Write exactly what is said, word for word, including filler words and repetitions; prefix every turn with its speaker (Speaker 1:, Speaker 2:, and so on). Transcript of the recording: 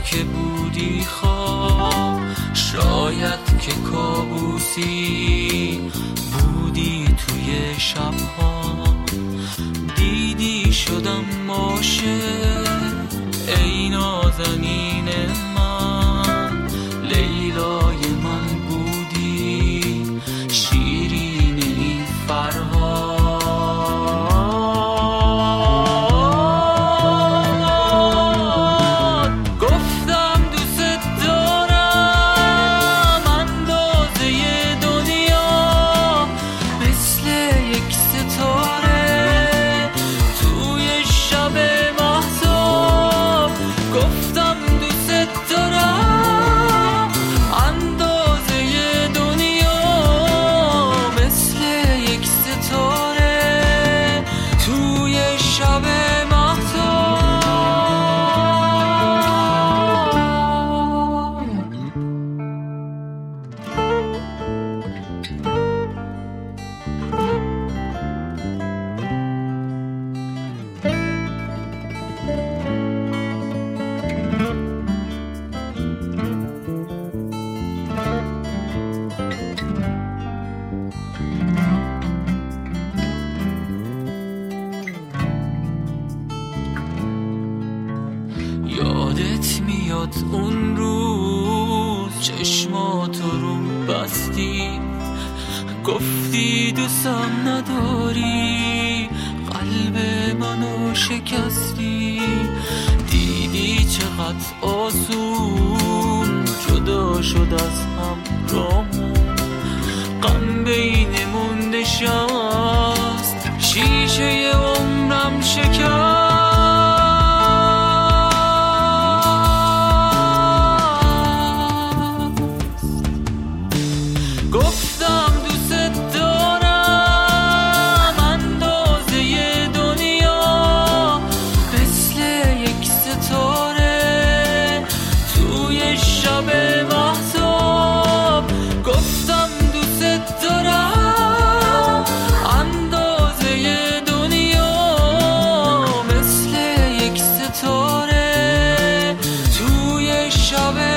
Speaker 1: که بودی خواب، شاید که کابوسی بودی توی شبها. دیدی شدم عاشق ای نازنین من، لیلای من بودی شیرین این فرهاد. گفتم دوست دارم اندازه دنیا، مثل یک ستاره توی شب مهتاب. گفتم دوست دارم اندازه دنیا، مثل یک ستاره توی شب مهتاب. یادت میاد اون روز چشماتو روم بستی، گفتی دوستم نداری، قلب منو شکستی. دیدی چقدر آسون جدا شد از هم رامون، غم بینمون نشست، شیشه عمرم شکست. گفتم دوست دارم اندازه دنیا، مثل یک ستاره توی شب مهتاب. گفتم دوست دارم اندازه دنیا، مثل یک ستاره توی شب